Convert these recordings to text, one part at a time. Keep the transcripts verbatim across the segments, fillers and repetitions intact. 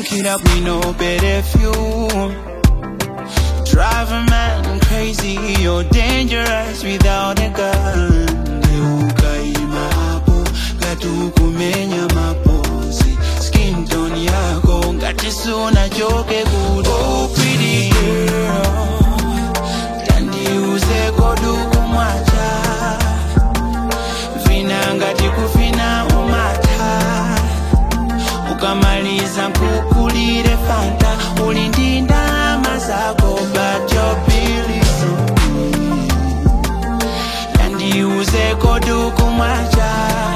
Kira we no perfume. Drive a man crazy, you're dangerous without a gun. Ukaima hapo, katukumenya mapozi. Skin tone yako, ngatisuna joke good. Oh pretty girl, tandi uze koduku mwacha. Vina ngati kufina umata. Ukamaliza kukulire fanta, ulindinda mazako, but your bill is on me. Yandi uze koduku mwacha.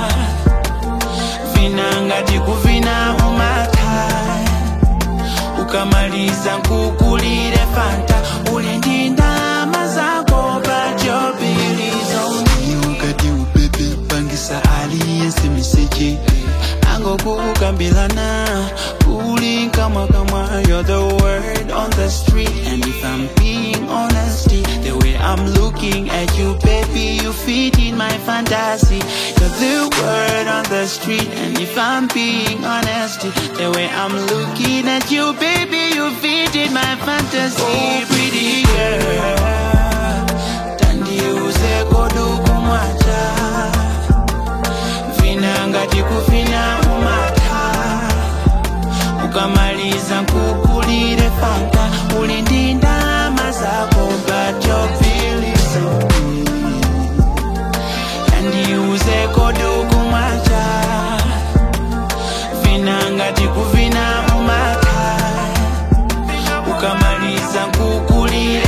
Vina ngati kufina umata. Ukamaliza kukulire fanta, ulindinda mazako, but your bill is on me. Ukati upepe pangisa aliyense miseche. Kambilana, cooling kama kama. You're the word on the street, and if I'm being honest, the way I'm looking at you, baby, you fit in my fantasy. You're the word on the street, and if I'm being honest, the way I'm looking at you, baby, you fit in my fantasy. Oh, pretty girl, tandi uze koduku mwacha. Vina ngati kufina umata. Ukamaliza kukulire fanta, ulindinda mazako, but your bill is on me. Yandi uze koduku mwacha. Vina ngati kufina umata. Ukamaliza kukulire